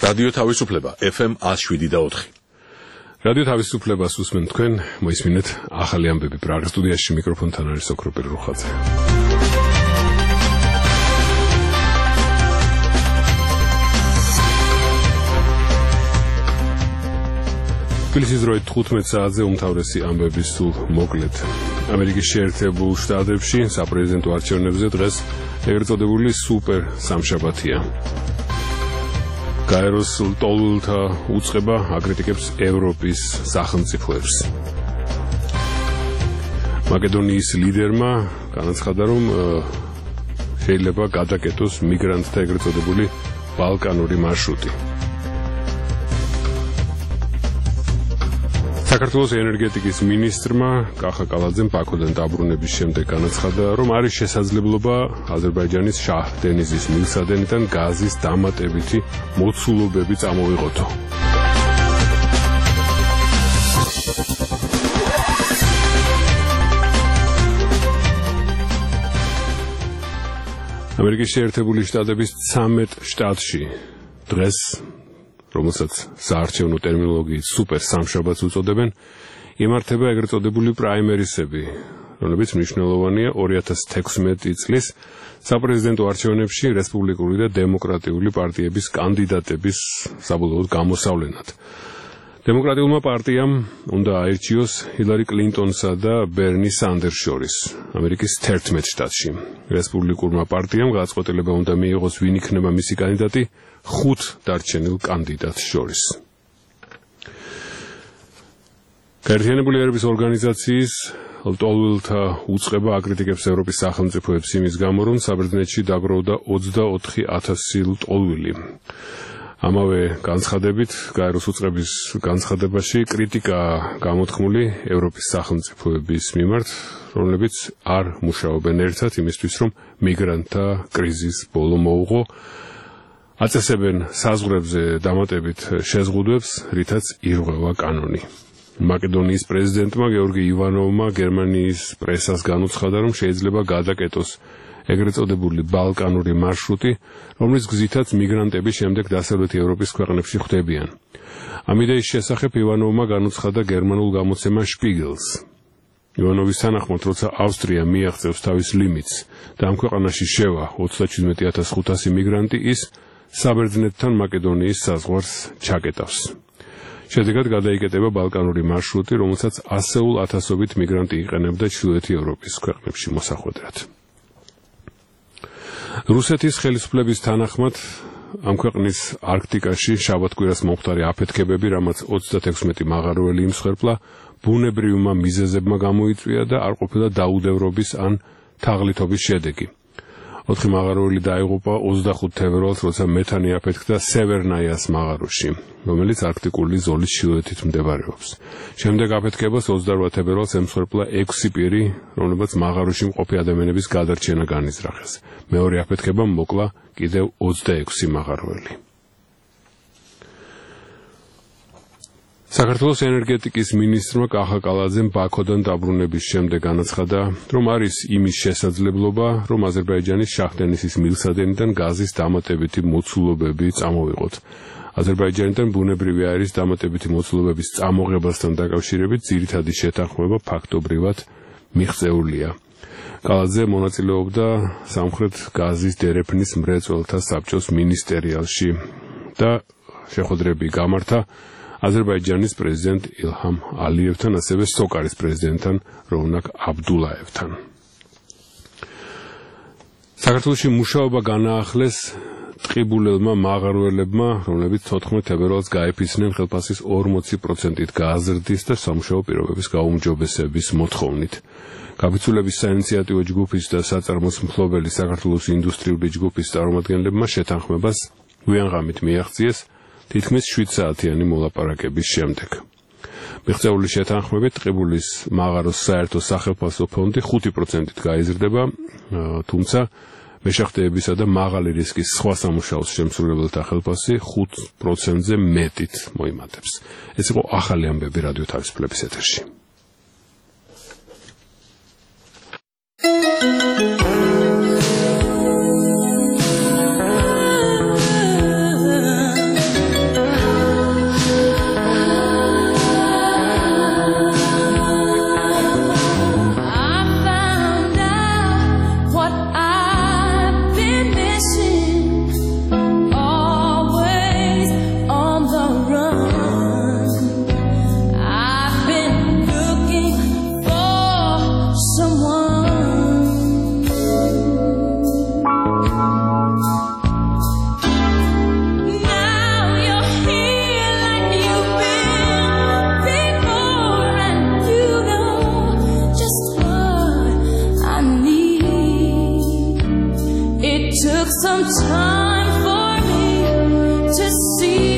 რადიო თავისუფლება FM 107.4. რადიო თავისუფლებას უსმენთ თქვენ, მოისმინეთ ახალი ამბები პრაღის სტუდიაში, მიკროფონთან არის ოქროპირ რუხაძე. თბილისის დროით 15 საათზე უმთავრესი ამბები სულ მოკლედ. ამერიკის შეერთებულ შტატებში საპრეზიდენტო არჩევნებზე დღეს ეგრეთ წოდებული სუპერ სამშაბათია. გაეროს ლტოლვილთა უწყება აკრიტიკებს ევროპის სახელმწიფოებს. მაკედონიის ლიდერმა განაცხადა, რომ შეიძლება გადაკეტოს მიგრანტთა ეგრეთ წოდებული ბალკანური მარშრუტი. საქართველოს ენერგეტიკის მინისტრმა კახა კალაძემ ბაქოდან დაბრუნების შემდეგ განაცხადა, რომ არის შესაძლებლობა აზერბაიჯანის შაჰ-დენიზის მილსადენიდან გაზის დამატებითი მოცულობები წამოვიღოთო. ამერიკის შეერთებული შტატების 13 შტატში დღეს, რომელსაც საარჩევნო ტერმინოლოგიით სუპერ სამშაბათს უწოდებენ, იმართება ეგრეთ წოდებული პრაიმერისები, რომლებიც მნიშვნელოვანია 2016 წლის საპრეზიდენტო არჩევნებში რესპუბლიკური და დემოკრატიული პარტიების კანდიდატების საბოლოოდ გამოსავლენად. დემოკრატიულმა პარტიამ უნდა აირჩიოს ჰილარი კლინტონსა და ბერნი სანდერს შორის ამერიკის 11 შტატში. რესპუბლიკურმა პარტიამ გადაწყვეტილება უნდა მიიღოს, ვინ იქნება მისი კანდიდატი 5 დარჩენილ კანდიდატს შორის. გაერთიანებული ერების ორგანიზაციის ლტოლვილთა უწყება აკრიტიკებს ევროპის სახელმწიფოებს იმის გამო, რომ საბერძნეთში დაგროვდა 24,000 ლტოლვილი. ამავე განცხადებით, გაეროს უწყების განცხადებაში კრიტიკა გამოთქმული ევროპის სახელმწიფოების მიმართ, რომლებიც არ მუშაობენ ერთად იმისთვის, რომ მიგრანტთა კრიზის ბოლო მოუღო, აწესებენ საზღვრებზე დამატებით შეზღუდვებს, რითაც ირღვევა კანონი. მაკედონიის პრეზიდენტმა გეორგი ივანოვმა გერმანიის პრესას განუცხადა, რომ შეიძლება გადაკეტოს ეგრეთ წოდებული ბალკანური მარშრუტი, რომლის გზითაც მიგრანტები შემდეგ დასავლეთი ევროპის ქვეყნებში ხვდებიან. ამ იდეის შესახებ ივანოვმა განუცხადა გერმანულ გამოცემა შპიგელს. ივანოვის თანახმად, როცა ავსტრია მიაღწევს თავის ლიმიტს და ამ ქვეყანაში შევა 37500 მიგრანტი, ის საბერძნეთთან მაკედონიის საზღვარს ჩაკეტავს. შედეგად გადაიკეტება ბალკანური მარშრუტი, რომელსაც ასეულ ათასობით მიგრანტი იყენებდა ჩრდილოეთი ევროპის ქვეყნებში მოსახვედრად. რუსეთის ხელისუფლების თანახმად, ამ ქვეყნის არქტიკაში შაბათ-კვირას მომხდარი აფეთქებები, რამაც 36 მაღაროელი იმსხვერპლა, ბუნებრივმა მიზეზებმა გამოიწვია და არ ყოფილა დაუდევრობის ან თაღლითობის შედეგი. 4 მაღაროელი დაიღუპა 25 თებერვალს, როცა მეთანი აფეთქდა სევერნაიას მაღაროში, რომელიც არქტიკული ზოლის ჩრდილოეთით მდებარეობს. შემდეგ აფეთქებას 28 თებერვალს ემსხვერპლა 6 პირი, რომლებიც მაღაროში მყოფი ადამიანების გადარჩენა განიზრახეს. მეორე აფეთქებამ მოკლა კიდევ 26 მაღაროელი. საქართველოს ენერგეტიკის მინისტრმა კახა კალაძემ ბაქოდან დაბრუნების შემდეგ განაცხადა, რომ არის იმის შესაძლებლობა, რომ აზერბაიჯანის შაჰ-დენიზის მილსადენიდან გაზის დამატებითი მოცულობები წამოვიღოთ. აზერბაიჯანიდან ბუნებრივი აირის დამატებითი მოცულობების წამოღებასთან დაკავშირებით ძირითადი შეთანხმება ფაქტობრივად მიღწეულია. კალაძე მონაწილეობდა სამხრეთ გაზის დერეფნის მრეწველთა საბჭოს მინისტერიალში და შეხვედრები გამართა აზერბაიჯანის პრეზიდენტ ილჰამ ალიევთან, ასევე სოკარის პრეზიდენტთან როვნაკ აბდულაევთან. საქართველოში მუშაობა განაახლეს ტყიბულელმა მაღაროელებმა, რომლებიც 14 თებერვალს გაეფიცნენ ხელფასის 40%-ით გააზრდის და სამუშაო პირობების გაუმჯობესების მოთხოვნით. გაფიცულების საინიციატივო ჯგუფის და საწარმოს მფლობელი საქართველოს ინდუსტრიული ჯგუფის წარმომადგენლებმა შეთანხმებას გვიანღამით მიაღწიეს თითქმის 7 საათიანი მოლაპარაკების შემდეგ. მიღწეული შეთანხმებით ტყიბულის მაღაროს საერთო სახელფასო ფონდი 5%-ით გაიზრდება, თუმცა მეშახტეებისა და მაღალი რისკის სხვა სამუშაოს შემსრულებელთა ხელფასი 5%-ზე მეტით მოიმატებს. ეს იყო ახალი ამბები რადიო თავისუფლების ეთერში. some time for me to see.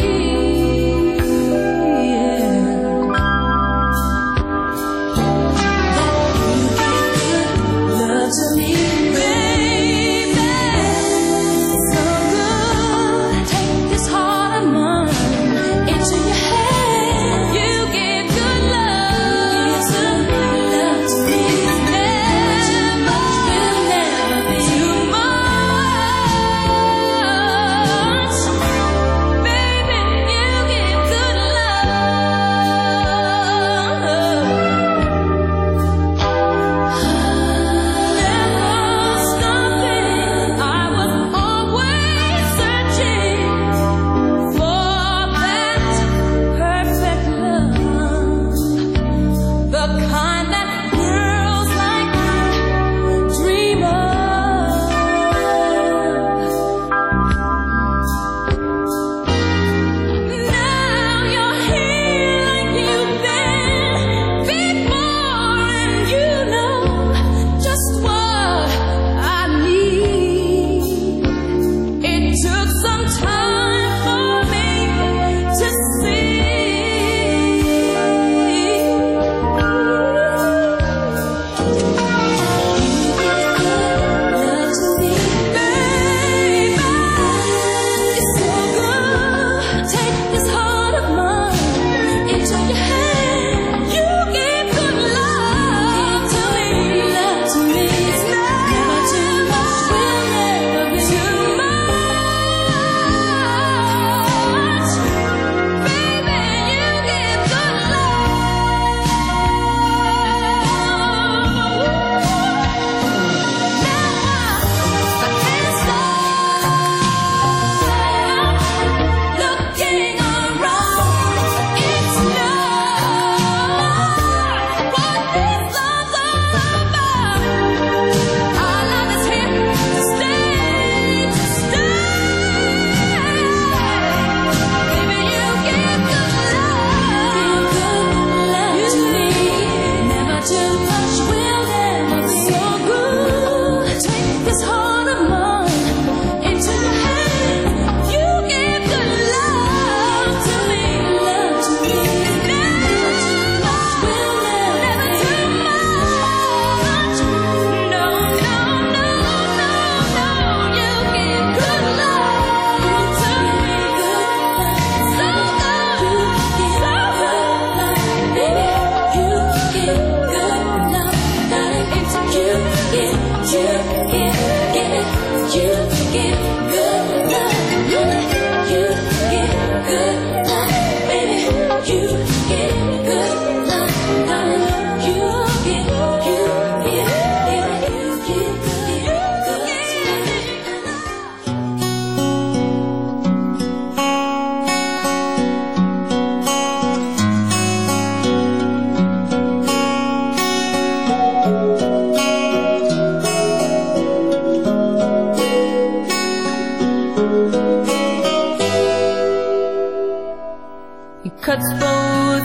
Cuts both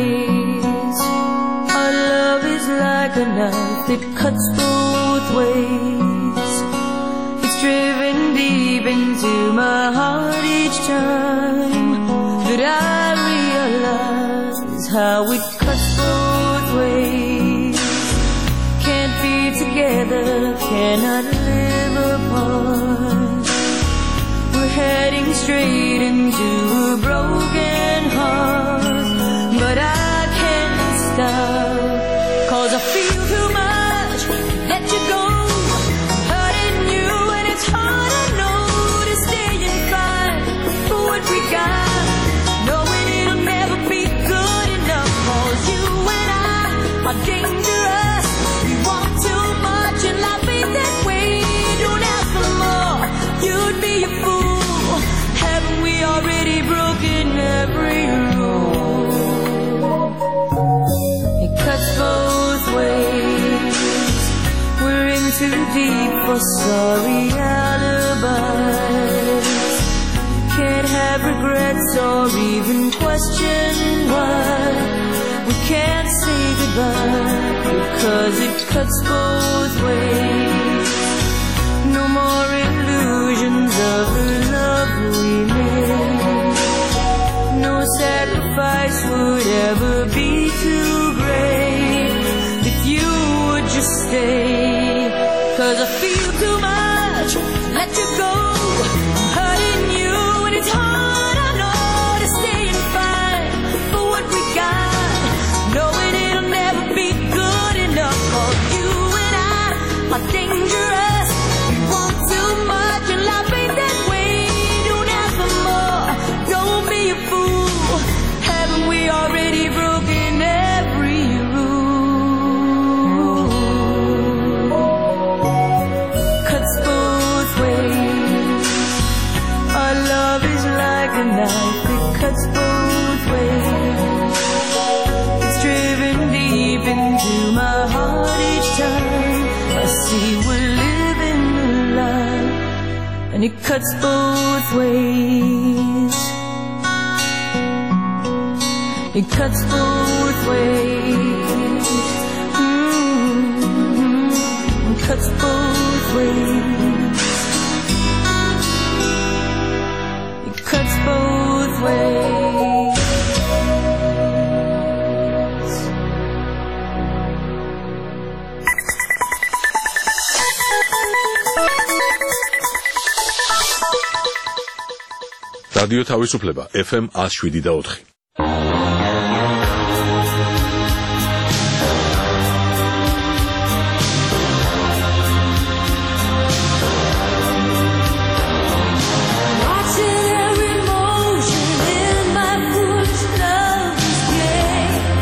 ways. Our love is like a knife, it cuts both ways. It's driven deep into my heart each time that I realize how it cuts both ways. Can't be together, cannot live apart. We're heading straight into a broken heart, but I can't stop, 'cause I feel too much to let you go. Hurting you and it's hard, I know, to stay and fight for what we got, knowing it'll never be good enough. 'Cause you and I are dangerous. We want too much and life ain't that way. Don't ask for more, you'd be a fool. Haven't we already broken every rule? It cuts both ways. We're in too deep for sorry alibis. Can't have regrets or even question why we can't say goodbye, because it cuts both ways. No more illusions. 'Cause I feel too much, let you go, hurting you, and it's hard, I know, to stay and fight for what we got, knowing it'll never be good enough for you and I are dangerous. We want too much, and life ain't that way. Don't ask for more, don't be a fool. Haven't we already broken every rule? Cuts both ways. Our love is like a knife, it cuts both ways. It's driven deep into my heart each time I see we're living a lie, and it cuts both ways. It cuts both ways. It cuts both ways. It cuts both ways. რადიო თავისუფლება FM 107.4. Watching every motion in my foolish love display.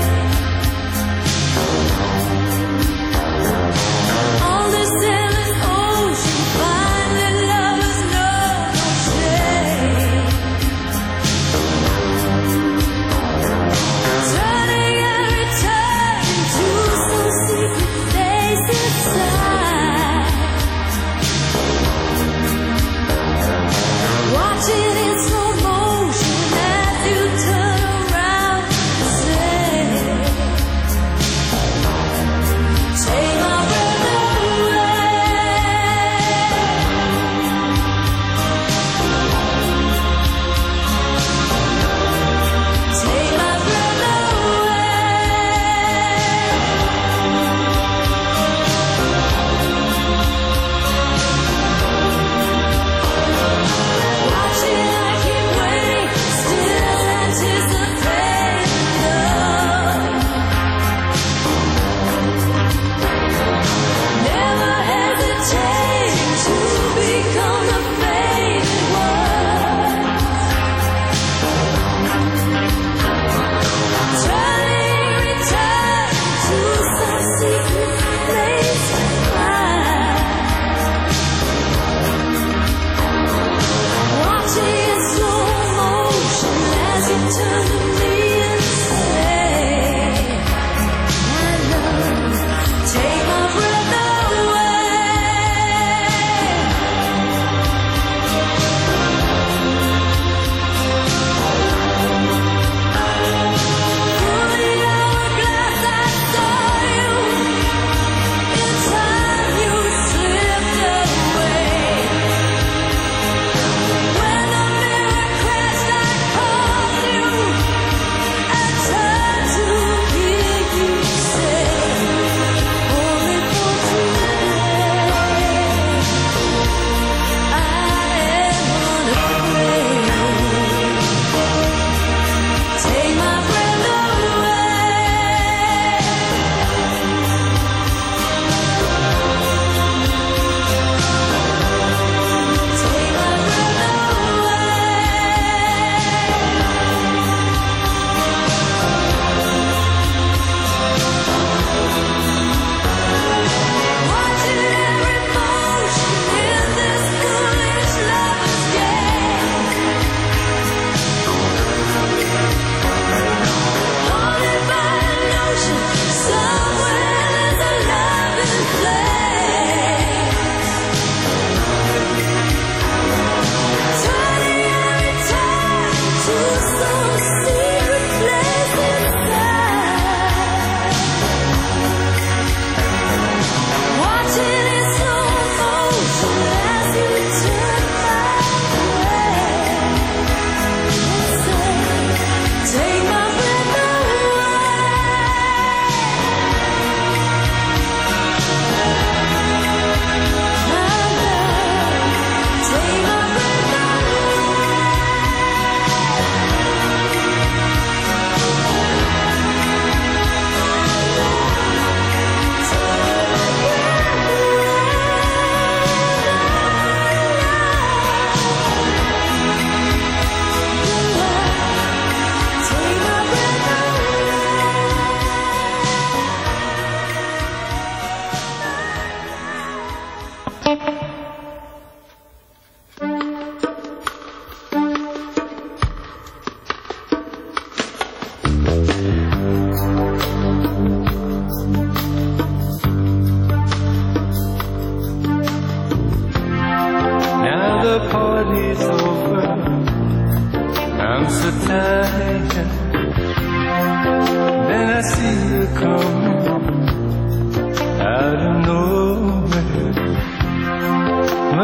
All this endless ocean, finally lovers know no shame.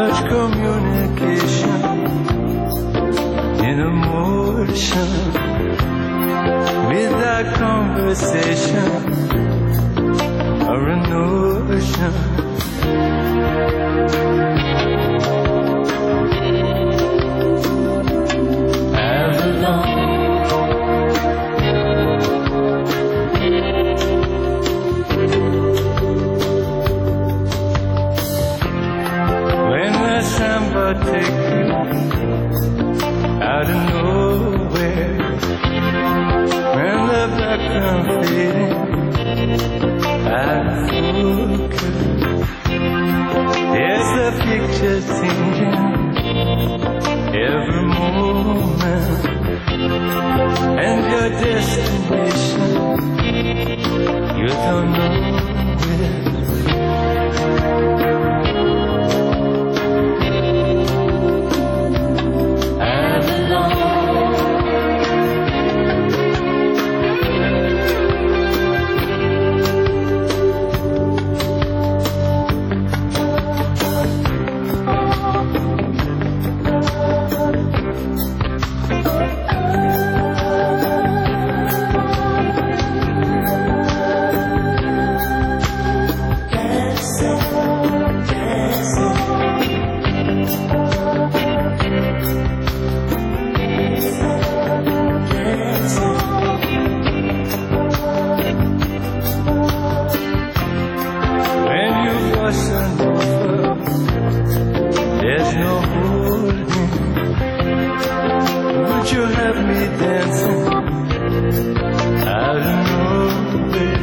much communication in emotion without conversation or a notion. Take you out of nowhere when the background fading out of focus. There's the picture changing every moment, and your destination you don't know where. There's no holding. Would you have me dancing out of nowhere?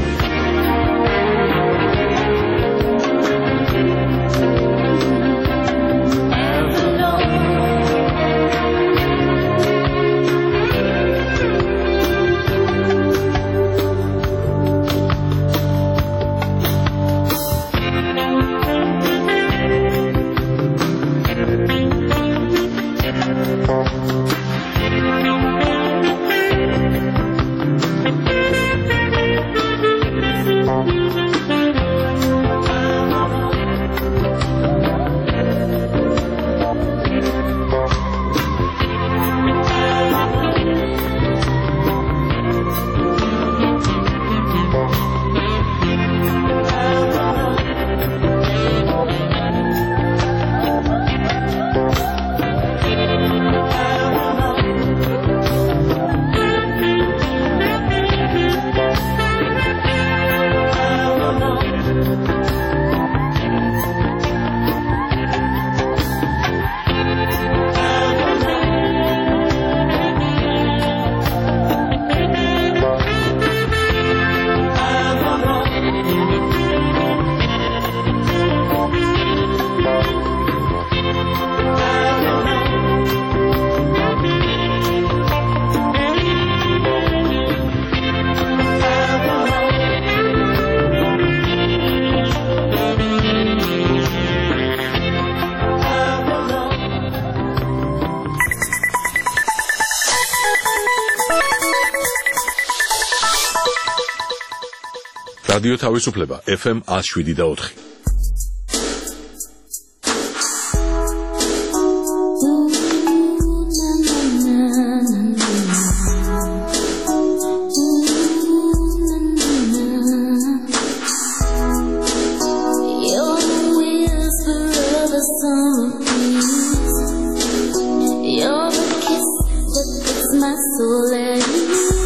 რადიო თავისუფლება FM 107.4.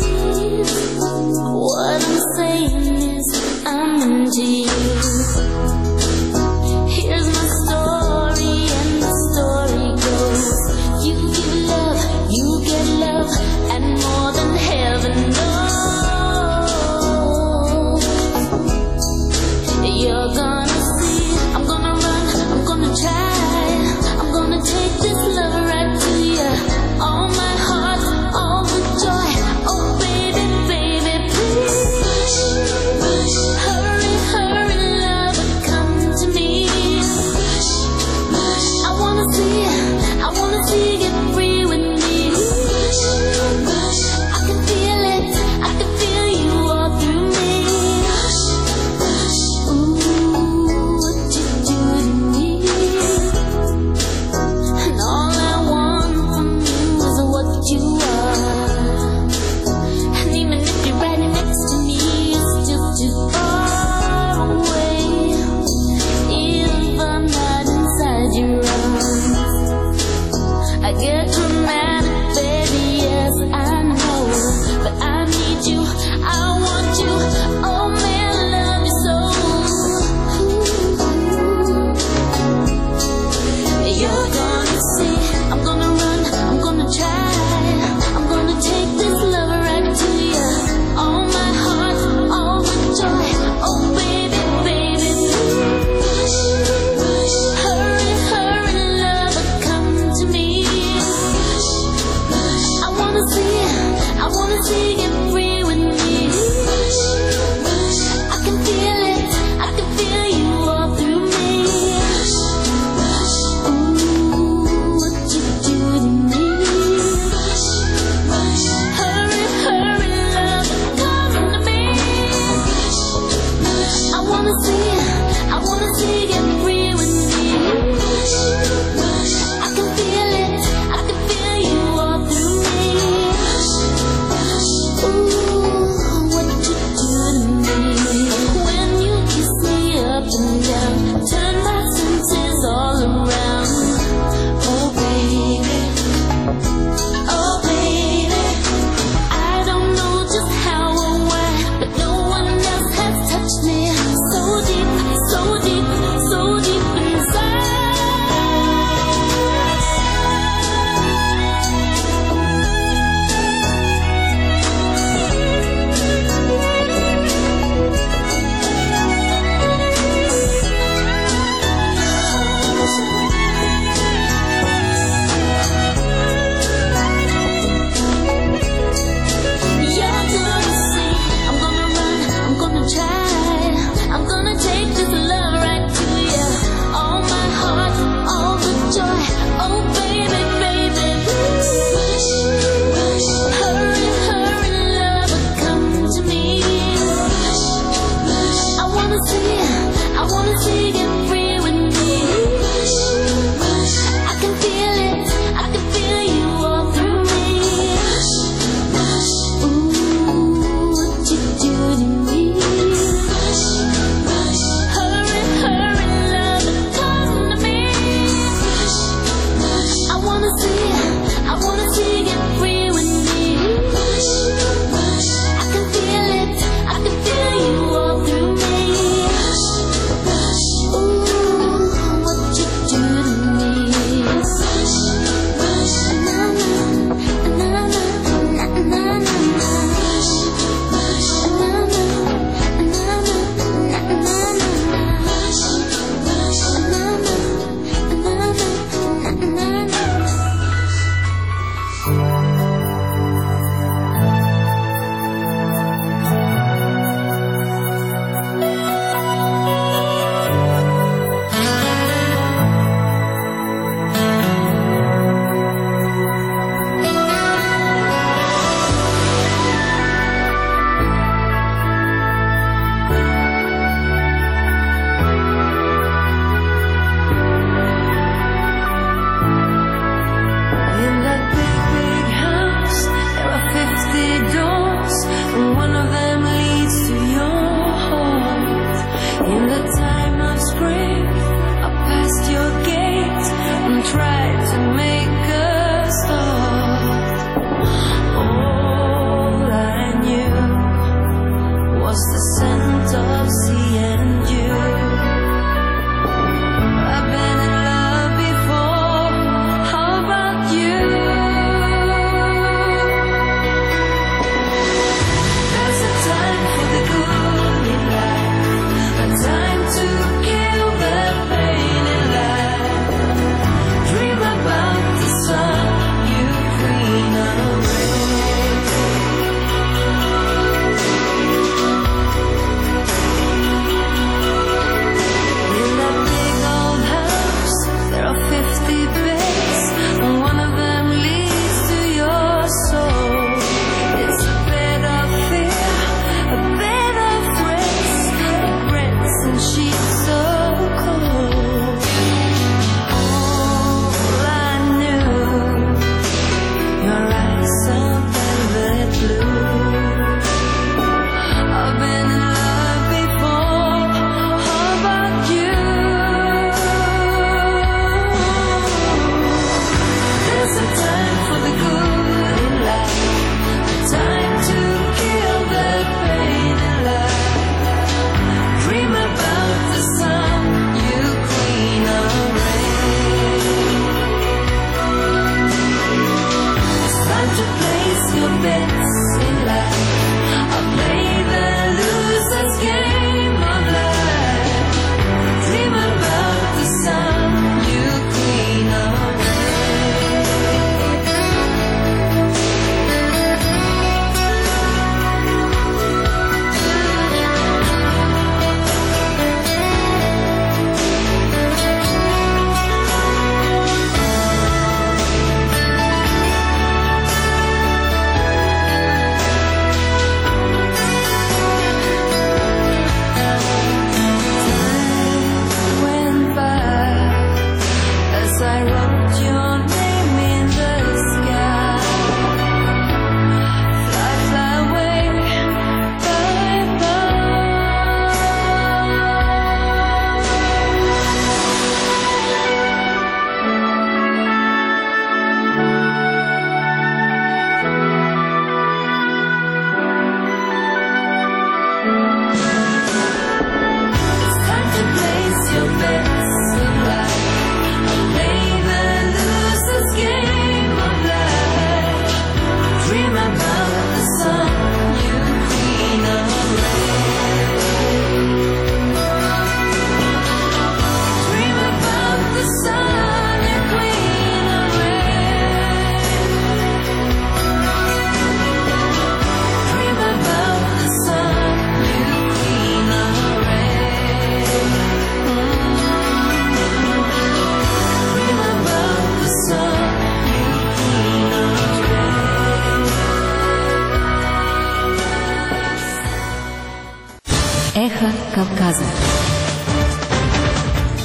What I'm saying is I'm into you.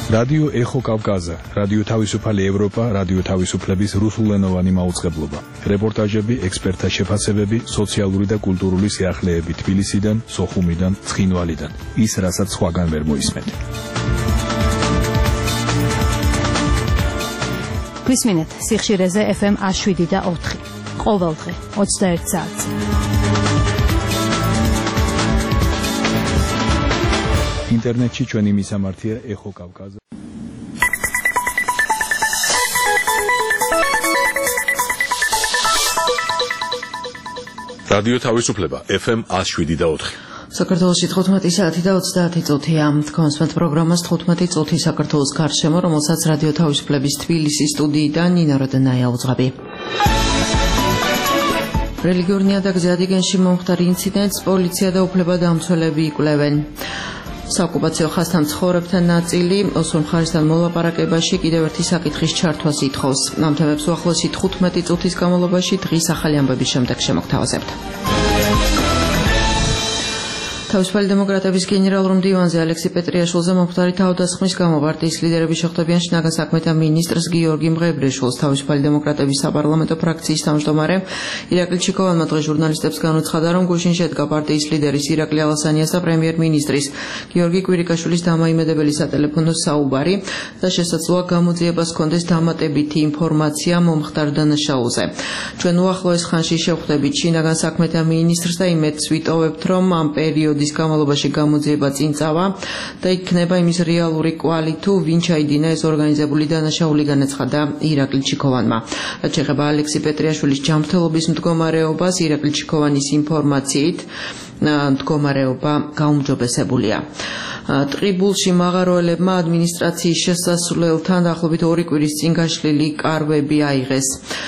რადიო ეხო კავკაზა, რადიო თავისუფალი ევროპა, რადიო თავისუფლების რუსულენოვანი მაუწყებლობა. რეპორტაჟები, ექსპერტთა შეფასებები, სოციალური და კულტურული სიახლეები თბილისიდან, სოხუმიდან, ცხინვალიდან. ის, რასაც სხვაგან ვერ მოისმენთ. გვისმინეთ სიხშირეზე FM 107.4. ყოველდღე 21 საათზე. ინტერნეტში ჩვენი მისამართია ეხო კავკაზა. რადიო თავისუფლება FM 107.4. საქართველოში 15 საათი და 30 წუთია. კონსვენტ პროგრამას 15 წუთი საქართველოს გარშემო, რომელსაც რადიო თავისუფლების თბილისის სტუდიიდან ნინა როდენაია უძღვები. რელიგიურ ნიადაგზე ადიგენში მომხდარ ინციდენტს პოლიცია და უფლებადამცველები იკვლევენ. საოკუპაციო ხაზთან მცხოვრებთა ნაწილი ოსურ მხარესთან მოლაპარაკებაში კიდევ ერთი საკითხის ჩართვას ითხოვს. ამ თემებს უახლოესი 15 წუთის განმავლობაში დღის ახალი ამბების შემდეგ შემოგთავაზებთ. თავისუფალი დემოკრატების გენერალურ მდივანზე ალექსი პეტრიაშვილზე მომხდარი თავდასხმის გამო პარტიის ლიდერები შეხვდებიან შინაგან საქმეთა მინისტრს გიორგი მღებრიშვილს. თავისუფალი დემოკრატების საპარლამენტო ფრაქციის თავმჯდომარე ირაკლი ჩიკოვანმა დღეს ჟურნალისტებს განუცხადა, რომ გუშინ შედგა პარტიის ლიდერის ირაკლი ალასანიას და პრემიერ-მინისტრის გიორგი კვირიკაშვილის დამაიმედებელი სატელეფონო საუბარი და შესაძლოა გამოძიებას ჰქონდეს დამატებითი ინფორმაცია მომხდარ დანაშაულზე. ჩვენ უახლოეს ხანში შევხვდებით შინაგან საქმეთა მინისტრს და იმედს ვიტოვებთ, რომ ამ პერიოდის განმავლობაში გამოძიება წინ წავა და იქნება იმის რეალური კვალი თუ ვინ ჩაიდინა ეს ორგანიზებული დანაშაული, განაცხადა ირაკლი ჩიკოვანმა. რაც შეეხება ალექსი პეტრიაშვილის ჯანმრთელობის მდგომარეობას, ირაკლი ჩიკოვანის ინფორმაციით მდგომარეობა გაუმჯობესებულია. ტყიბულში მაღაროელებმა ადმინისტრაციის შესასვლელთან დაახლოებით 2 კვირის წინ გაშლილი კარვები აიღეს.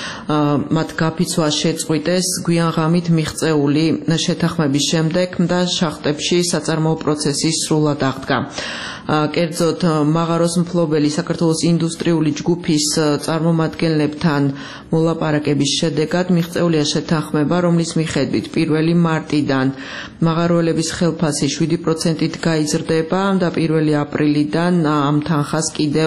მათ გაფიცვა შეწყვიტეს გვიან ღამით მიღწეული შეთანხმების შემდეგ და შახტებში საწარმოო პროცესი სრულად აღდგა. კერძოდ მაღაროს მფლობელი საქართველოს ინდუსტრიული ჯგუფის წარმომადგენლებთან მოლაპარაკების შედეგად მიღწეულია შეთანხმება, რომლის მიხედვით 1 მარტიდან მაღაროელების ხელფასი 7%-ით გაიზრდება და 1 აპრილიდან ამ თანხას კიდევ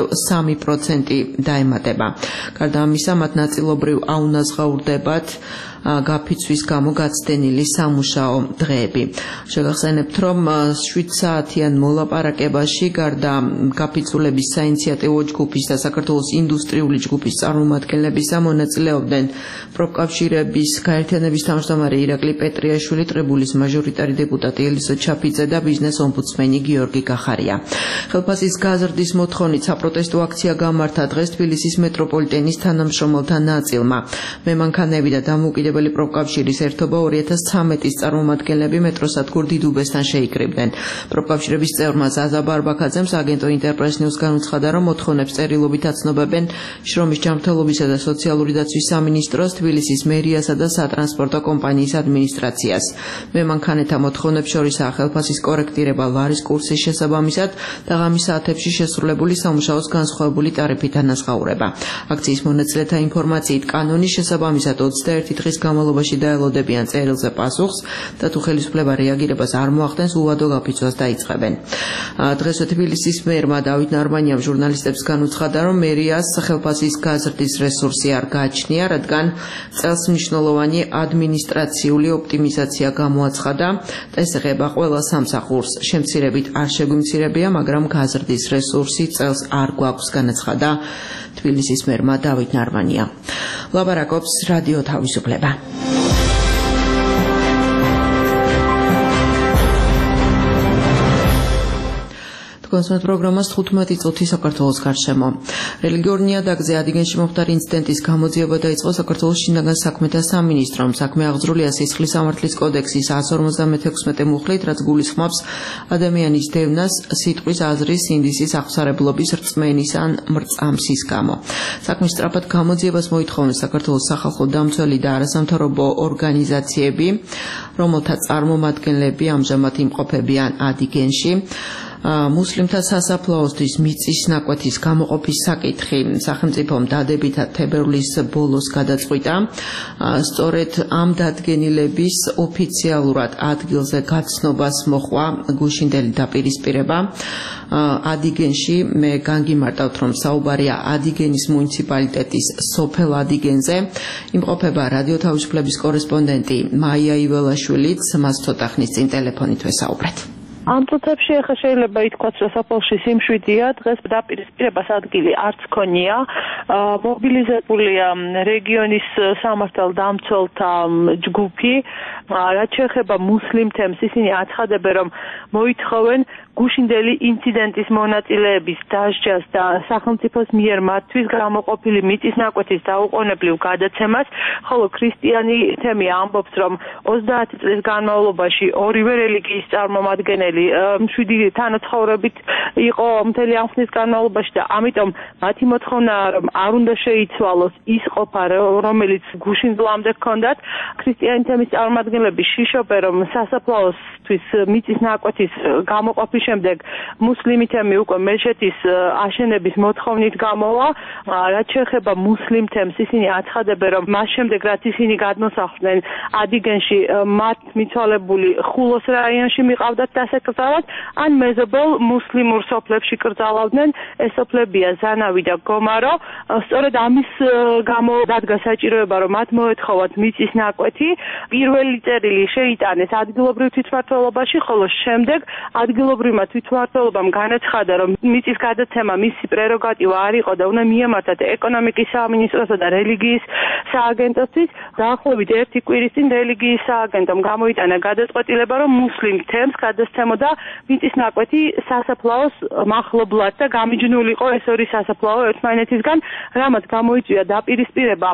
3% დაემატება. გარდა ამისა, მათ ნაწილობრივ აუნაზღაურდებათ გაფიცვის გამო გაცდენილი სამუშაო დღეები. შეგახსენებთ, რომ 7 საათიან მოლაპარაკებაში გარდა გაფიცულების საინიციატივო ჯგუფის და საქართველოს ინდუსტრიული ჯგუფის წარმომადგენლებისა მონაწილეობდნენ პროფკავშირების გაერთიანების თავმჯდომარე ირაკლი პეტრიაშვილი, ტყიბულის მაჟორიტარი დეპუტატი ელისო ჩაფიძე და ბიზნეს ომბუდსმენი გიორგი კახარია. ხელფასის გაზრდის მოთხოვნით საპროტესტო აქცია გამართა დღეს თბილისის მეტროპოლიტენის თანამშრომელთა ნაწილმა. მემანქანები და დამოუკიდებელი პროფკავშირის ერთობა 2013-ის წარმომადგენლები მეტროსადგურ დიდუბესთან შეიკრიბნენ. პროფკავშირების წევრმა ზაზა ბარბაქაძემ აგენტო ინტერპრეს ნიუს განუცხადა, რომ მოთხოვნებს წერილობით აცნობებენ შრომის ჯანმრთელობისა და სოციალური დაცვის სამინისტროს, თბილისის მერიასა და სატრანსპორტო კომპანიის ადმინისტრაციას. მემანქანეთა მოთხოვნებს შორისაა ხელფასის კორექტირება ლარის კურსის შესაბამისად და ღამის საათებში შესრულებული სამუშაოს განსხვავებული ტარიფით ანაზღაურება. აქციის მონაწილეთა ინფორმაციით კანონის შესაბამისად 21 დღის განმავლობაში დაელოდებიან წერილზე პასუხს და თუ ხელისუფლება რეაგირებას არ მოახდენს, უვადო გაფიცვას დაიწყებენ. დღესვე თბილისის მერმა დავით ნარმანიამ ჟურნალისტებს განუცხადა, რომ მერიას ხელფასის გაზრდის რესურსი არ გააჩნია, რადგან წელს მნიშვნელოვანი ადმინისტრაციული ოპტიმიზაცია გამოაცხადა და ეს ეხება ყველა სამსახურს. შემცირებით არ შეგვიმცირებია, მაგრამ გაზრდის რესურსი წელს არ გვაქვს, განაცხადა თბილისის მერმა დავით ნარმანია. ლაპარაკობს რადიო თავისუფლება. კონსვენტ პროგრამას 15 წუთი საქართველოს გარშემო. რელიგიურ ნიადაგზე ადიგენში მომხდარი ინციდენტის გამოძიება დაიწყო საქართველოს შინაგან საქმეთა სამინისტრომ. საქმე აღძრულია სისხლის სამართლის კოდექსის 156 მუხლით, რაც გულისხმობს ადამიანის დევნას სიტყვის, აზრის, სინდისის, აღსარებლობის, რწმენის ან მრწამსის გამო. საქმის სწრაფად გამოძიებას მოითხოვეს საქართველოს სახალხო დამცველი და არასამთავრობო ორგანიზაციები, რომელთა წარმომადგენლები ამჟამად იმყოფებიან ადიგენში. მუსლიმთა სასაფლაოსთვის მიწის ნაკვეთის გამოყოფის საკითხი სახელმწიფომ დადებითად თებერვლის ბოლოს გადაწყვიტა. სწორედ ამ დადგენილების ოფიციალურად ადგილზე გაცნობას მოჰყვა გუშინდელი დაპირისპირება. ადიგენში მე განგიმარტავთ, რომ საუბარია ადიგენის მუნიციპალიტეტის სოფელ ადიგენზე. იმყოფება რადიო თავისუფლების კორესპონდენტი მაია იველაშვილიც, მას ცოტა ხნის წინ ტელეფონით ვესაუბრეთ. ამ წუთებში ახლა შეიძლება ითქვას, რომ სოფელში სიმშვიდეა, დღეს დაპირისპირებას ადგილი არც ქონია. მობილიზებულია რეგიონის სამართალდამცველთა ჯგუფი. რაც შეეხება მუსლიმ თემს, ისინი აცხადებენ, რომ მოითხოვენ გუშინდელი ინციდენტის მონაწილეების დასჯას და სახელმწიფოს მიერ მათთვის გამოყოფილი მიწის ნაკვეთის დაუყოვნებლივ გადაცემას, ხოლო ქრისტიანი თემი ამბობს, რომ 30 წლის განმავლობაში ორივე რელიგიის წარმომადგენელი მშვიდი თანაცხოვრებით იყო მთელი ამ ხნის განმავლობაში და ამიტომ მათი მოთხოვნაა, რომ არ უნდა შეიცვალოს ის ყოფა, რომელიც გუშინდლამდე ჰქონდათ. ქრისტიანი თემის წარმომადგენლები შიშობენ, რომ სასაფლაოსთვის მიწის ნაკვეთის გამოყოფის შემდეგ მუსლიმი თემი უკვე მეჩეთის აშენების მოთხოვნით გამოვა. რაც შეეხება მუსლიმ თემს, ისინი აცხადებენ, რომ მას შემდეგ რაც ისინი გადმოსახლდნენ ადიგენში, მათ მიცვალებული ხულოს რაიონში მიყავდათ დასაკრძალად, ან მეზობელ მუსლიმურ სოფლებში კრძალავდნენ. ეს სოფლებია ზანავი და გომარო. სწორედ ამის გამო დადგა საჭიროება, რომ მათ მოეთხოვათ მიწის ნაკვეთი. პირველი წერილი შეიტანეს ადგილობრივ თვითმმართველობაში, ხოლო შემდეგ ადგილობრივმა თვითმმართველობამ განაცხადა, რომ მიწის გადაცემა მისი პრეროგატივა არ იყო და უნდა მიემართათ ეკონომიკის სამინისტროსა და რელიგიის სააგენტოსთვის. დაახლოებით ერთი კვირის წინ რელიგიის სააგენტომ გამოიტანა გადაწყვეტილება, რომ მუსლიმ თემს გადასცემოდა მიწის ნაკვეთი სასაფლაოს მახლობლად და გამიჯნულიყო ეს ორი სასაფლაო ერთმანეთისგან, რამაც გამოიწვია დაპირისპირება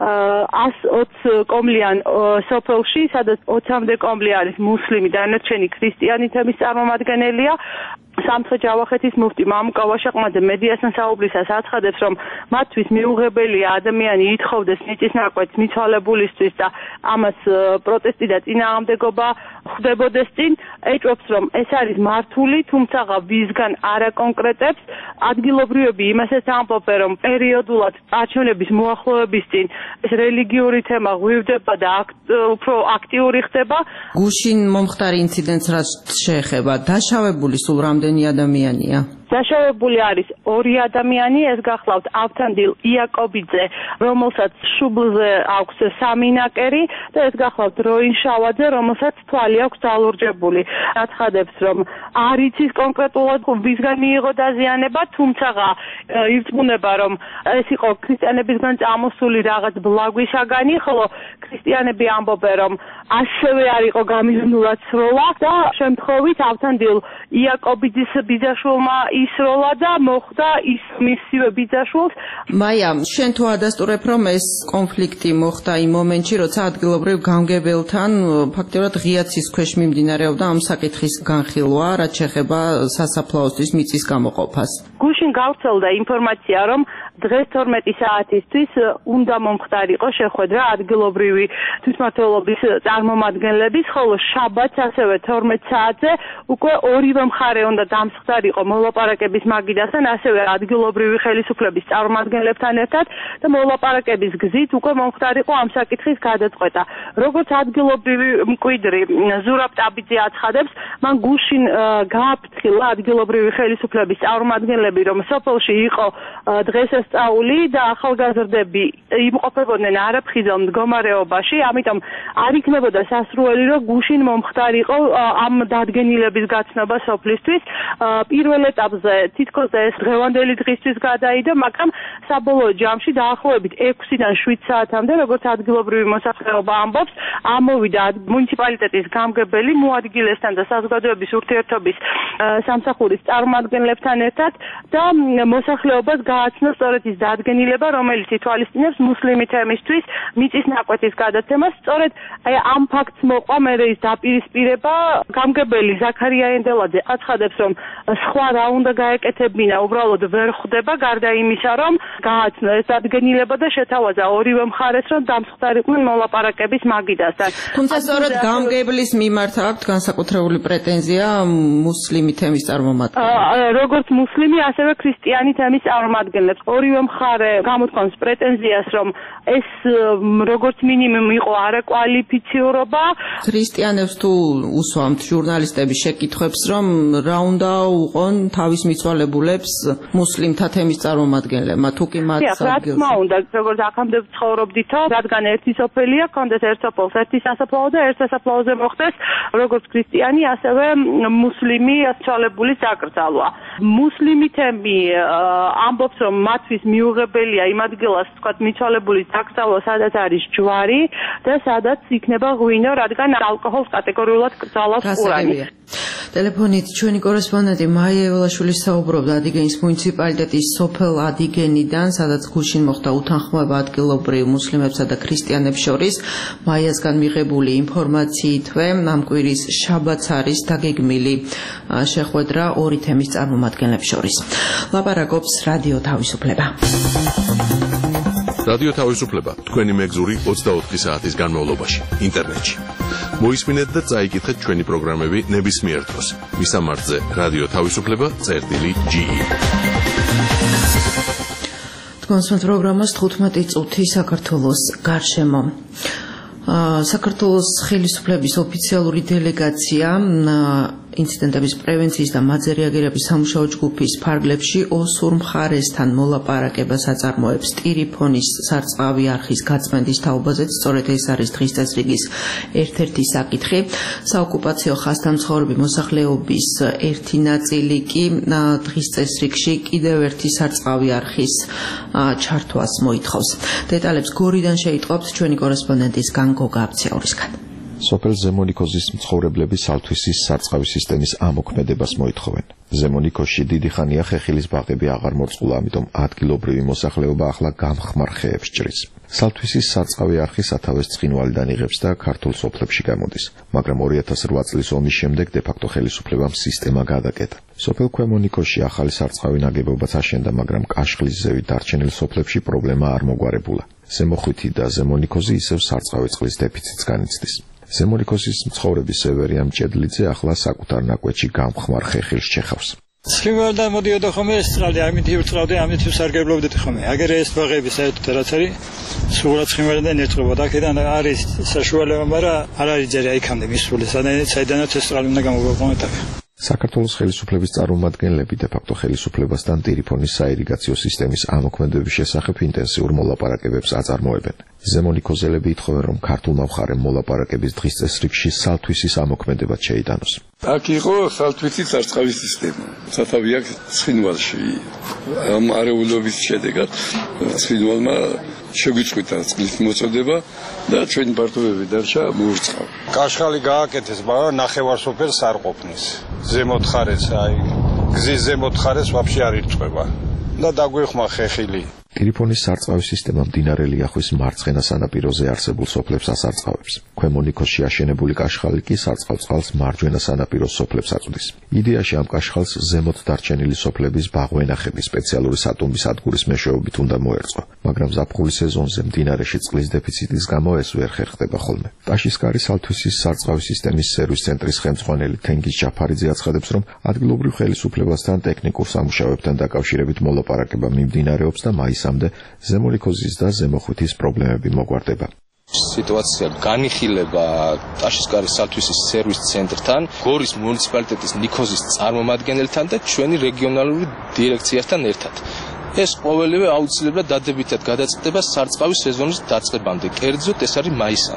120 კომლიან სოფელში, სადაც 20-მდე კომლი არის მუსლიმი, დანარჩენი ქრისტიანი თემის წარმომადგენელია. სამცხე-ჯავახეთის მუფტი მამუკა ვაშაყმაძე მედიასთან საუბრისას აცხადებს, რომ მათთვის მიუღებელია ადამიანი ითხოვდეს მიწის ნაკვეთს მიცვალებულისთვის და ამას პროტესტი და წინააღმდეგობა ხდებოდეს წინ. ეჭვობს, რომ ეს არის მართული, თუმცა ვისგან არ აკონკრეტებს. ადგილობრივები იმასაც ამბობენ, რომ პერიოდულად არჩევნების მოახლოების წინ ეს რელიგიური თემა ღვივდება და უფრო აქტიური ხდება. გუშინ მომხდარი ინციდენტს რაც შეეხება, დაშავებული სულ რამდენი ადამიანია? დაშავებული არის 2 ადამიანი, ეს გახლავთ ავთანდილ იაკობიძე, რომელსაც შუბლზე აქვს 3 ნაკერი და ეს გახლავთ როინ შავაძე, რომელსაც თვალი აქვს დალურჯებული. აცხადებს, რომ არ იცის კონკრეტულად ვისგან მიიღო დაზიანება, თუმცა ირწმუნება, რომ ეს იყო ქრისტიანებისგან წამოსული რაღაც ბლაგვი საგანი, ხოლო ქრისტიანები ამბობენ, რომ ასევე არ იყო გამიზნულად სროლა და შემთხვევით ავთანდილ იაკობიძის ბიძაშვილმა ისროლა და მოხდა ის მისივე ბიძაშვილს. მაია, შენ თუ ადასტურებ, რომ ეს კონფლიქტი მოხდა იმ მომენტში, როცა ადგილობრივ გამგებელთან ფაქტობრივად ღიაცის ქვეშ მიმდინარეობდა ამ საკითხის განხილვა, რაც შეეხება სასაფლაოსთვის მიწის გამოყოფას. გუშინ გავრცელდა ინფორმაცია, რომ დღეს 12 საათისთვის უნდა მომხდარიყო შეხვედრა ადგილობრივი თვითმმართველობის წარმომადგენლების, ხოლო შაბათს ასევე 12 საათზე უკვე ორივე მხარე უნდა დამსხდარიყო მოლაპარაკების მაგიდასთან, ასევე ადგილობრივი ხელისუფლების წარმომადგენლებთან ერთად და მოლაპარაკების გზით უკვე მომხდარიყო ამ საკითხის გადაწყვეტა. როგორც ადგილობრივი მკვიდრი ზურაბ ტაბიძე აცხადებს, მან გუშინ გააფრთხილა ადგილობრივი ხელისუფლების წარმომადგენლები, რომ სოფელში იყო დღესასწაული და ახალგაზრდები იმყოფებოდნენ არაფხიზელ მდგომარეობაში, ამიტომ არ იქნებოდა სასრუელი, რომ გუშინ მომხდარიყო ამ დადგენილების გაცნობა სოფლისთვის. პირველ ეტაპზე თითქოს ეს დღევანდელი დღისთვის გადაიდო, მაგრამ საბოლოო ჯამში დაახლოებით 6-დან 7 საათამდე, როგორც ადგილობრივი მოსახლეობა ამბობს, ამოვიდა მუნიციპალიტეტის გამგებელი მოადგილესთან და საზოგადოების ურთიერთობის სამსახურის წარმომადგენლებთან ერთად და მოსახლეობას გააცნო სწორედ სწორედ ის დადგენილება, რომელიც ითვალისწინებს მუსლიმი თემისთვის მიწის ნაკვეთის გადაცემას, სწორედ აი ამ ფაქტს მოყვა მე ის დაპირისპირება. გამგებელი ზაქარია ენდელაძე აცხადებს, რომ სხვა რა უნდა გაეკეთებინა, უბრალოდ ვერ ხვდება, გარდა იმისა, რომ გააცნო ეს დადგენილება და შეთავაზა ორივე მხარეს, რომ დამხდარიყვნენ მოლაპარაკების მაგიდასთან. თუმცა სწორედ გამგებლის მიმართ აქვთ განსაკუთრებული პრეტენზია მუსლიმი თემის წარმომადგენლებს. როგორც მუსლიმი, ასევე ქრისტიანი თემის წარმომადგენლებს. ორივე მხარე გამოთქვამს პრეტენზიას, რომ ეს როგორც მინიმუმ იყო არაკვალიფიციურობა. ქრისტიანებს თუ უსვამთ ჟურნალისტების შეკითხვებს, რომ რა უნდა უყონ თავის მიცვალებულებს მუსლიმთა თემის წარმომადგენლებმა, თუ კი მათ ადგილს. რა თქმა უნდა, როგორც აქამდე ცხოვრობდითო, რადგან ერთი სოფელია, კონდეს ერთ სოფელს ერთი სასაფლაო და ერთ სასაფლაოზე მოხდეს როგორც ქრისტიანი, ასევე მუსლიმი მიცვალებულის დაკრძალვა. მუსლიმი თემი ამბობს, რომ მათთვის მიუღებელია იმ ადგილას, თქვათ, მიცვალებულის დაკრძალვა, სადაც არის ჯვარი და სადაც იქნება ღვინო, რადგან ალკოჰოლს კატეგორიულად კრძალავს ყურანი. ტელეფონით ჩვენი კორესპონდენტი მაია ეველაშვილი საუბრობდა ადიგენის მუნიციპალიტეტის სოფელ ადიგენიდან, სადაც გუშინ მოხდა უთანხმოება ადგილობრივ მუსლიმებსა და ქრისტიანებს შორის. მაიასგან მიღებული ინფორმაციითვე ამ კვირის შაბათს არის დაგეგმილი შეხვედრა ორი თემის წარმომადგენლებს შორის. ლაპარაკობს რადიო თავისუფლება. რადიო თავისუფლება თქვენი მეგზური 24 საათის განმავლობაში ინტერნეტში. მოისმინეთ და წაიკითხეთ ჩვენი პროგრამები ნებისმიერ დროს. მისამართზე რადიო თავისუფლება.ge. თქვენს პროგრამას 15 წუთი საქართველოს გარშემო. საქართველოს ხელისუფლების ოფიციალური დელეგაცია ინციდენტების პრევენციის და მათზე რეაგირების სამუშაო ჯგუფის ფარგლებში ოსურ მხარესთან მოლაპარაკებას აწარმოებს ტირიფონის სარწყავი არხის გაწმენდის თაობაზე. სწორედ ეს არის დღის წესრიგის ერთ-ერთი საკითხი. საოკუპაციო ხაზთან მცხოვრები მოსახლეობის ერთი ნაწილი კი დღის წესრიგში კიდევ ერთი სარწყავი არხის ჩართვას მოითხოვს. დეტალებს გორიდან შეიტყობს ჩვენი კორესპონდენტის განგოგა აბციაურისგან. სოფელ ზემონიქოზის მცხოვრებლები სალთვისის სარწყავი სისტემის ამოქმედებას მოითხოვენ. ზემონიქოში დიდი ხანია ხეხილის ბაღები აღარ მორწყულა, ამიტომ ადგილობრივი მოსახლეობა ახლა გამხმარ ხეებს ჭრის. სალთვისის სარწყავი არხი სათავეს ცხინვალიდან იღებს და ქართულ სოფლებში გამოდის, მაგრამ 2008 წლის ომის შემდეგ დე-ფაქტო ხელისუფლებამ სისტემა გადაკეტა. სოფელ ქვემონიქოში ახალი სარწყავი ნაგებობაც აშენდა, მაგრამ კაშხლის ზევით დარჩენილ სოფლებში პრობლემა არ მოგვარებულა. ზემოხვითი და ზემონიქოზი ისევ სარწყავი წყლის დეფიციტს განიცდის. ზემონიქოზის მცხოვრები სევერი ამჭედლიძე ახლა საკუთარ ნაკვეთში გამხმარ ხეხილს ჩეხავს. ცხინვალიდან მოდიოდა ხოლმე ეს წყალი, ამით ივწყავდი, ამით ვსარგებლობდით ხოლმე. აგერ ეს ბაღები საერთოდ რაც არის, სულ ცხინვალიდან ერწყმოდა. აქედან არის საშუალება, მაგრამ არ არის ჯერი აიქამდე მისული, საიდანაც ეს წყალი უნდა გამოვაყენოთ. საქართველოს ხელისუფლების წარმომადგენლები დე-ფაქტო ხელისუფლებასთან ტირიფონის საირიგაციო სისტემის ამოქმედების შესახებ ინტენსიურ მოლაპარაკებებს აწარმოებენ. ზემონიქოზელები ითხოვენ, რომ ქართულმა მხარემ მოლაპარაკების დღის წესრიგში სალთვისის ამოქმედებაც შეიტანოს. აქ იყო სალთვისის სარწყავის სისტემა. სათავე აქვს ცხინვალში. ამ არეულობის შედეგად ცხინვალმა შეგვიწყვიტა წყლის მოწოდება და ჩვენი პარტნიორები დარჩა მოურწყავ. კაშხალი გააკეთეს, მაგრამ ნახევარსოფელს არ ყოფნის. ზემოთ ხარეს, აი გზის ზემოთ ხარეს ვაფშე არ ირწყვება და დაგვეხმა ხეხილი. ტირიფონის სარწყავი სისტემა მდინარე ლიახვის მარცხენა სანაპიროზე არსებულ სოფლებს ასარწყავებს. ქვემონიქოში აშენებული კაშხალი კი სარწყავ წყალს მარჯვენა სანაპიროს სოფლებს აწვდის. იდეაში ამ კაშხალს ზემოთ დარჩენილი სოფლების ბაღვენახები სპეციალური სატუმბის ადგურის მეშვეობით უნდა მოერწყო, მაგრამ ზაფხულის სეზონზე მდინარეში წყლის დეფიციტის გამო ეს ვერ ხერხდება ხოლმე. ტაშისკარი სალთვისის სარწყავი სისტემის სერვის ცენტრის ხელმძღვანელი თენგიზ ჯაფარიძე აცხადებს, რომ ადგილობრივ ხელისუფლებასთან ტექნიკურ სამუშაოებთან დაკავშირებით მოლაპარაკება მიმდინარეობს და მაისამდე ზემონიქოზის და ზემოხვითის პრობლემები მოგვარდება. სიტუაცია განიხილება ტაშისკარის სალთვისის სერვის ცენტრთან, გორის მუნიციპალიტეტის ნიქოზის წარმომადგენელთან და ჩვენი რეგიონალური დირექციასთან ერთად. ეს ყოველივე აუცილებლად დადებითად გადაწყდება სარწყავის სეზონის დაწყებამდე, კერძოდ ეს არის მაისამდე.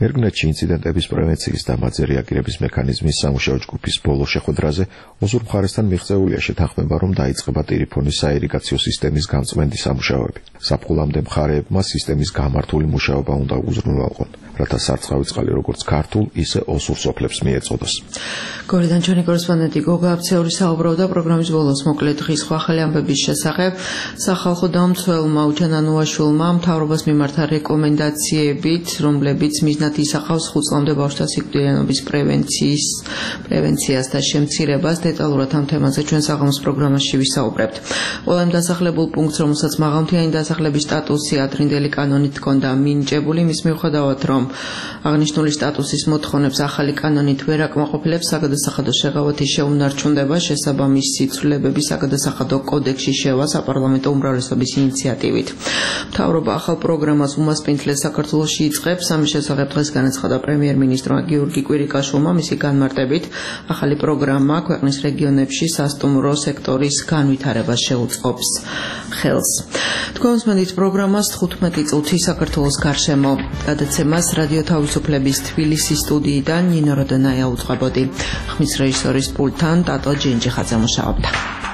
ერგნეთში ინციდენტების პრევენციის და მათზე რეაგირების მექანიზმის სამუშაო ჯგუფის ბოლო შეხვედრაზე ოზურ მხარესთან მიღწეულია შეთანხმება, რომ დაიწყება ტელეფონის საირიგაციო სისტემის გამწვენდი სამუშაოები. საფუძვლამდე მხარეებმა სისტემის გამართული მუშაობა უნდა უზრუნველყონ, რათა სარწყავი წყალი როგორც ქართულ, ისე ოსურ სოფლებს მიეწოდოს. გორიდან ჩვენი კორესპონდენტი გოგა აფცეული საუბრობდა პროგრამის ბოლოს მოკლედ დღის ახალი ამბების შესახებ. სახალხო დამცველმა უჩანანუაშვილმა მთავრობას მიმართა რეკომენდაციებით, რომლებიც მიზნად ისახავს 5 წლამდე ბავშვთა სიკვდილიანობის პრევენციას და შემცირებას. დეტალურად ამ თემაზე ჩვენ საღამოს პროგრამაში ვისაუბრებთ. ყველა იმ დასახლებულ პუნქტს, რომელსაც მაღალმთიანი დასახლების სტატუსი ადრინდელი კანონით ჰქონდა მინიჭებული, მის მიუხედავად, რომ აღნიშნული სტატუსის მოთხოვნებს ახალი კანონით ვერ აკმაყოფილებს, საგადასახადო შეღავათი შეუნარჩუნდება შესაბამისი ცვლილებების საგადასახადო კოდექსში შევა საპარლამენტო უმრავლესობის ინიციატივით. მთავრობა ახალ პროგრამას უმასპინძლეს საქართველოში იწყებს. ამის შესახებ დღეს განაცხადა პრემიერ-მინისტრმა გიორგი კვირიკაშვილმა. მისი განმარტებით, ახალი პროგრამა ქვეყნის რეგიონებში სასტუმრო სექტორის განვითარებას შეუწყობს ხელს. თქვენს მენით პროგრამას 15 წუთი საქართველოს გარშემო გადაცემას რადიო თავისუფლების თბილისის სტუდიიდან ნინო როდონაია უძღვებოდი. ხმის რეჟისორის პულტთან ტატო ჯინჯიხაძე მუშაობდა.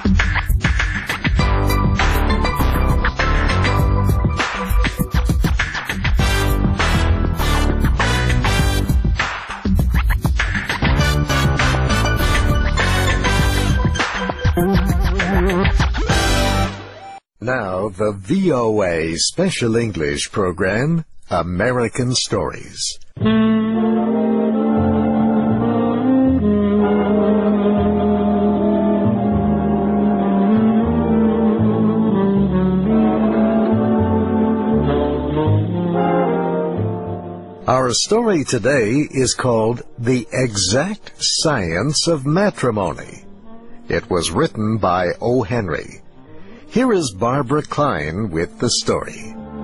Now the VOA Special English program, American Stories. Our story today is called The Exact Science of Matrimony. It was written by O. Henry. Here is Barbara Klein with the story.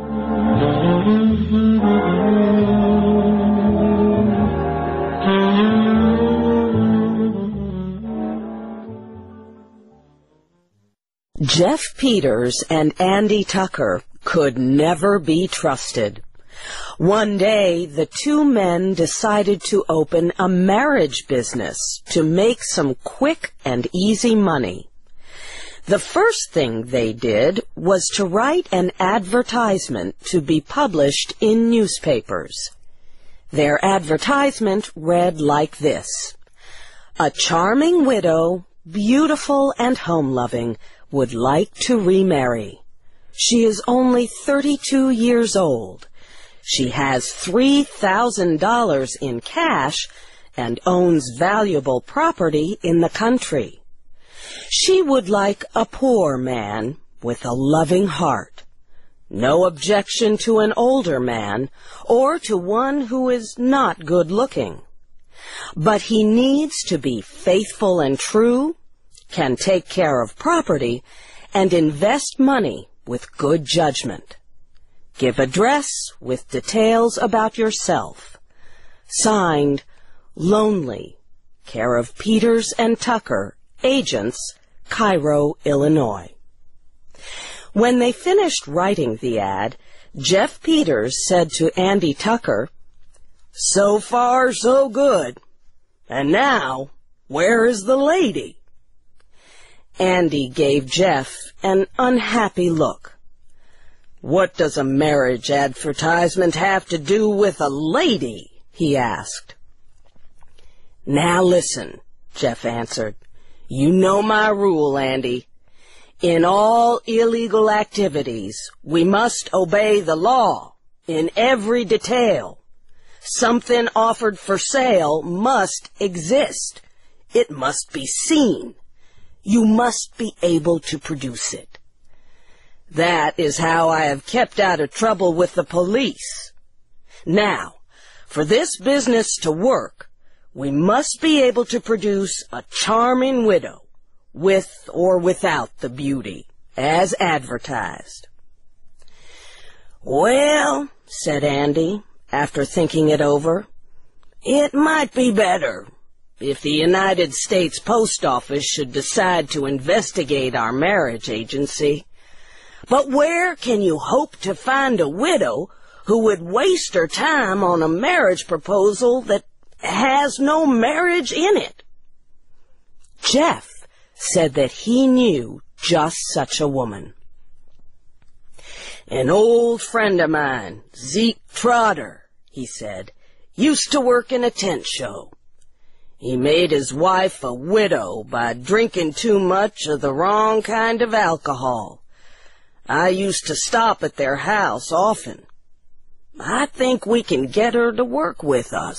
Jeff Peters and Andy Tucker could never be trusted. One day, the two men decided to open a marriage business to make some quick and easy money. The first thing they did was to write an advertisement to be published in newspapers. Their advertisement read like this: "A charming widow, beautiful and home-loving, would like to remarry. She is only 32 years old. She has $3,000 in cash and owns valuable property in the country. She would like a poor man with a loving heart. No objection to an older man or to one who is not good-looking. But he needs to be faithful and true, can take care of property, and invest money with good judgment. Give address with details about yourself. Signed, Lonely, care of Peters and Tucker, agents, Cairo, Illinois." When they finished writing the ad, Jeff Peters said to Andy Tucker, "So far, so good. And now, where is the lady?" Andy gave Jeff an unhappy look. "What does a marriage advertisement have to do with a lady?" he asked. "Now listen," Jeff answered. "You know my rule, Andy. In all illegal activities, we must obey the law in every detail. Something offered for sale must exist. It must be seen. You must be able to produce it. That is how I have kept out of trouble with the police. Now, for this business to work, we must be able to produce a charming widow, with or without the beauty, as advertised." "Well," said Andy, after thinking it over, "it might be better if the United States Post Office should decide to investigate our marriage agency. But where can you hope to find a widow who would waste her time on a marriage proposal that has no marriage in it. Jeff said that he knew just such a woman. An old friend of mine, Zeke Trotter, he said, used to work in a tent show. He made his wife a widow by drinking too much of the wrong kind of alcohol. I used to stop at their house often. I think we can get her to work with us.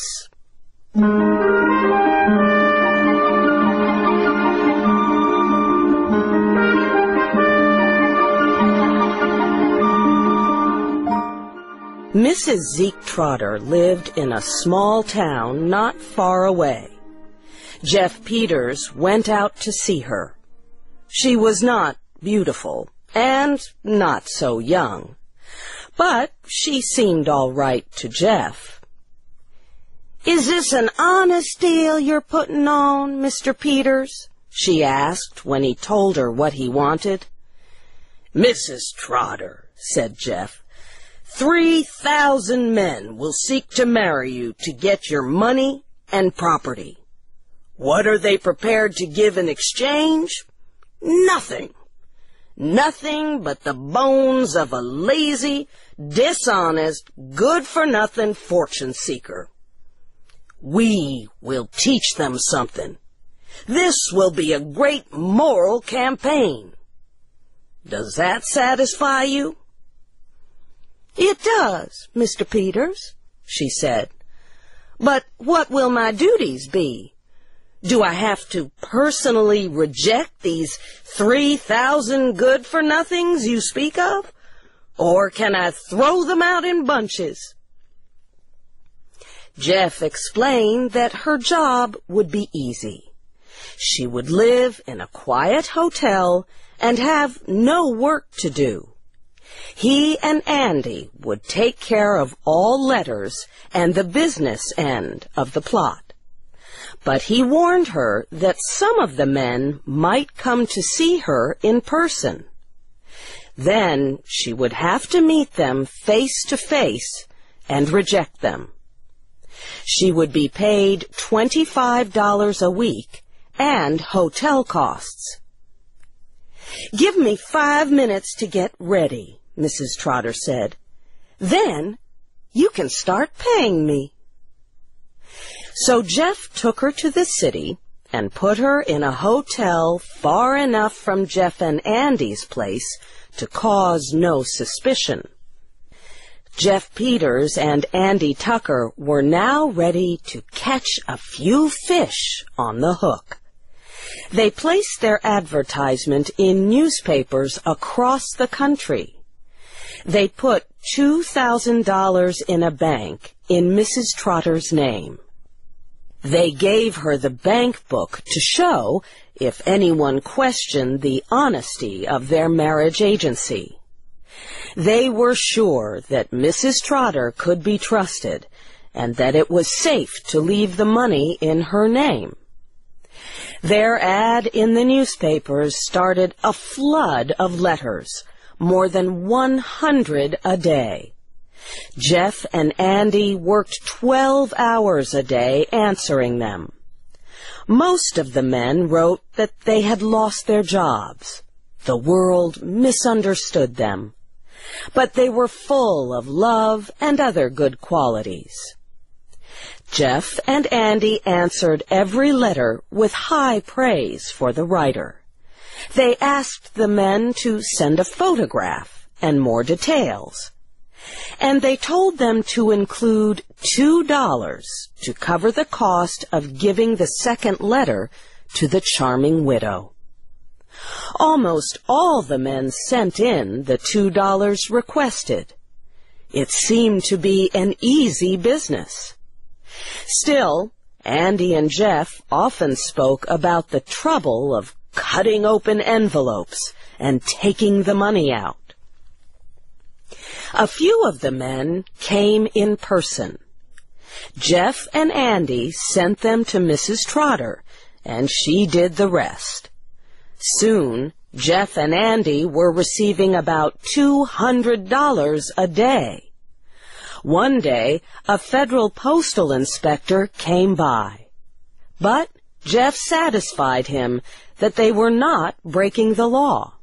Mrs. Zeke Trotter lived in a small town not far away. Jeff Peters went out to see her. She was not beautiful and not so young, but she seemed all right to Jeff. "Is this an honest deal you're putting on, Mr. Peters?" she asked when he told her what he wanted. "Mrs. Trotter," said Jeff, 3,000 men will seek to marry you to get your money and property. What are they prepared to give in exchange? Nothing. Nothing but the bones of a lazy, dishonest, good-for-nothing fortune seeker. We will teach them something. This will be a great moral campaign. Does that satisfy you?" "It does, Mr. Peters," she said. "But what will my duties be? Do I have to personally reject these 3,000 good-for-nothings you speak of? Or can I throw them out in bunches?" Jeff explained that her job would be easy. She would live in a quiet hotel and have no work to do. He and Andy would take care of all letters and the business end of the plot. But he warned her that some of the men might come to see her in person. Then she would have to meet them face to face and reject them. She would be paid $25 a week and hotel costs. "Give me 5 minutes to get ready," Mrs. Trotter said. "Then you can start paying me." So Jeff took her to the city and put her in a hotel far enough from Jeff and Andy's place to cause no suspicion. Jeff Peters and Andy Tucker were now ready to catch a few fish on the hook. They placed their advertisement in newspapers across the country. They put $2,000 in a bank in Mrs. Trotter's name. They gave her the bank book to show if anyone questioned the honesty of their marriage agency. They were sure that Mrs. Trotter could be trusted and that it was safe to leave the money in her name. Their ad in the newspapers started a flood of letters, more than 100 a day. Jeff and Andy worked 12 hours a day answering them. Most of the men wrote that they had lost their jobs. The world misunderstood them. But they were full of love and other good qualities. Jeff and Andy answered every letter with high praise for the writer. They asked the men to send a photograph and more details. And they told them to include $2 to cover the cost of giving the second letter to the charming widow. Almost all the men sent in the $2 requested. It seemed to be an easy business. Still, Andy and Jeff often spoke about the trouble of cutting open envelopes and taking the money out. A few of the men came in person. Jeff and Andy sent them to Mrs. Trotter, and she did the rest. Soon, Jeff and Andy were receiving about $200 a day. One day, a federal postal inspector came by. But Jeff satisfied him that they were not breaking the law.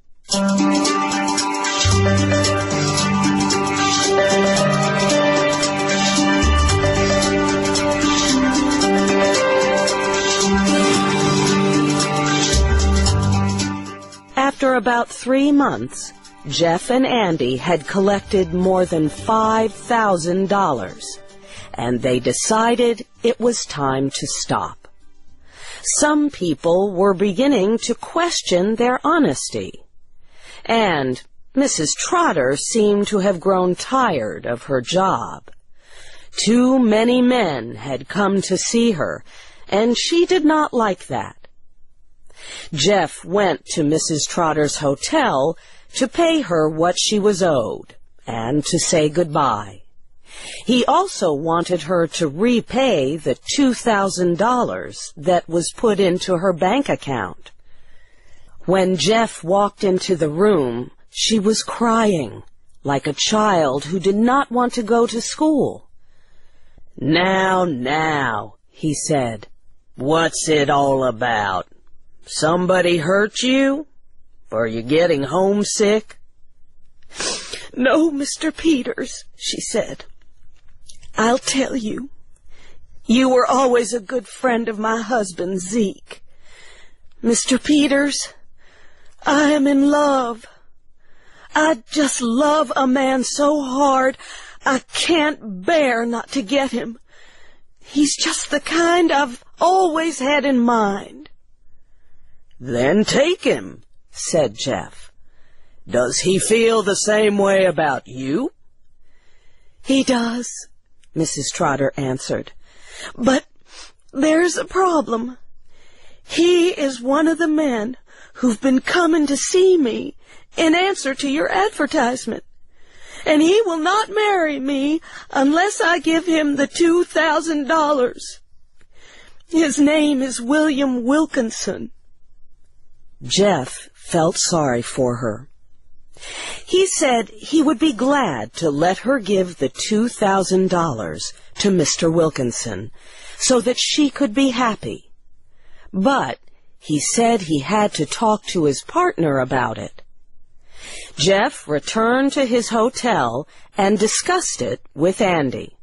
After about 3 months, Jeff and Andy had collected more than $5,000, and they decided it was time to stop. Some people were beginning to question their honesty, and Mrs. Trotter seemed to have grown tired of her job. Too many men had come to see her, and she did not like that. Jeff went to Mrs. Trotter's hotel to pay her what she was owed and to say goodbye. He also wanted her to repay the $2,000 that was put into her bank account. When Jeff walked into the room, she was crying, like a child who did not want to go to school. Now, he said, "what's it all about? Somebody hurt you? Are you getting homesick?" "No, Mr. Peters," she said. "I'll tell you. You were always a good friend of my husband, Zeke. Mr. Peters, I am in love. I just love a man so hard I can't bear not to get him. He's just the kind I've always had in mind." "Then take him," said Jeff. "Does he feel the same way about you?" "He does," Mrs. Trotter answered. "But there's a problem. He is one of the men who've been coming to see me in answer to your advertisement, and he will not marry me unless I give him the $2,000. His name is William Wilkinson." Jeff felt sorry for her. He said he would be glad to let her give the $2,000 to Mr. Wilkinson so that she could be happy. But he said he had to talk to his partner about it. Jeff returned to his hotel and discussed it with Andy.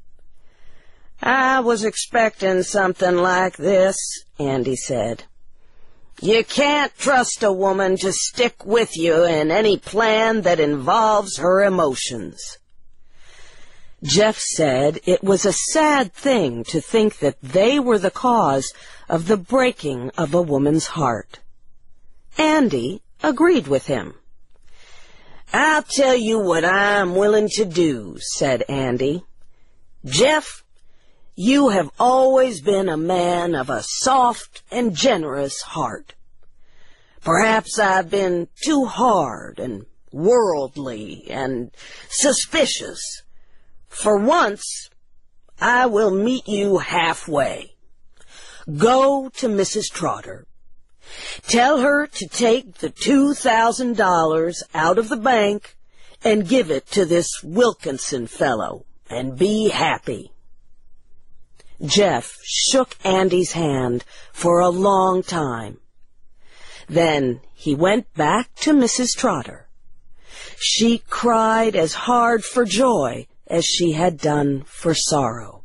"I was expecting something like this," Andy said. "You can't trust a woman to stick with you in any plan that involves her emotions." Jeff said it was a sad thing to think that they were the cause of the breaking of a woman's heart. Andy agreed with him. "I'll tell you what I'm willing to do," said Andy. "Jeff, you have always been a man of a soft and generous heart. Perhaps I've been too hard and worldly and suspicious. For once, I will meet you halfway. Go to Mrs. Trotter. Tell her to take the $2,000 out of the bank and give it to this Wilkinson fellow, and be happy." Jeff shook Andy's hand for a long time. Then he went back to Mrs. Trotter. She cried as hard for joy as she had done for sorrow.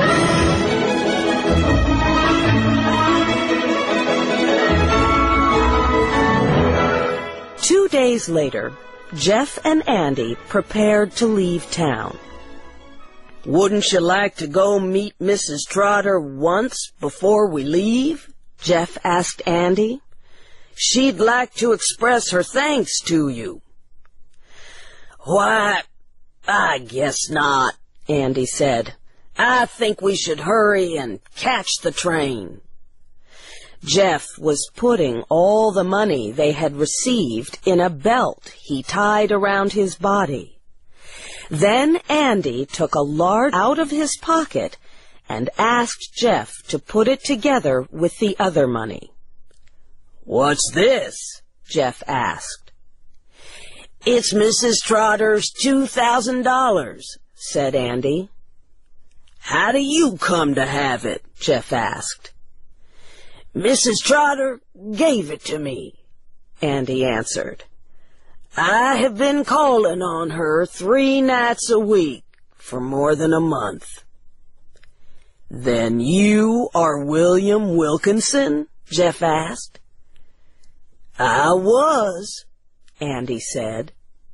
2 days later, Jeff and Andy prepared to leave town. "Wouldn't you like to go meet Mrs. Trotter once before we leave?" Jeff asked Andy. "She'd like to express her thanks to you." "Why, I guess not," Andy said. "I think we should hurry and catch the train." Jeff was putting all the money they had received in a belt he tied around his body. Then Andy took a large out of his pocket and asked Jeff to put it together with the other money. "What's this?" Jeff asked. "It's Mrs. Trotter's $2,000, said Andy. How do you come to have it? Jeff asked. Mrs. Trotter gave it to me, Andy answered. I have been calling on her 3 nights a week for more than a month. Then you are William Wilkinson? Jeff asked. I was, Andy said.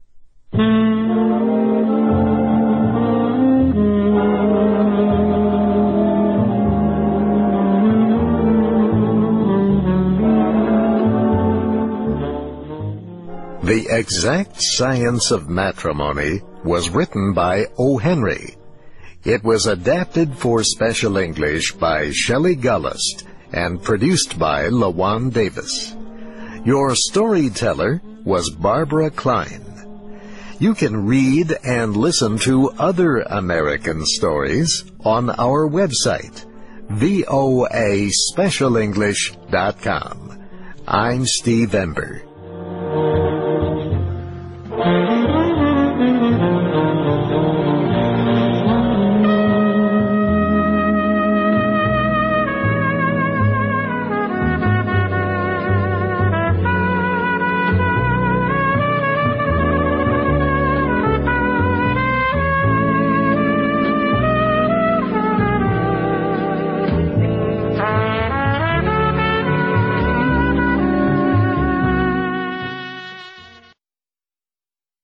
The Exact Science of Matrimony was written by O. Henry. It was adapted for Special English by Shelley Gullist and produced by LaJuan Davis. Your storyteller was Barbara Klein. You can read and listen to other American stories on our website, voaspecialenglish.com. I'm Steve Ember.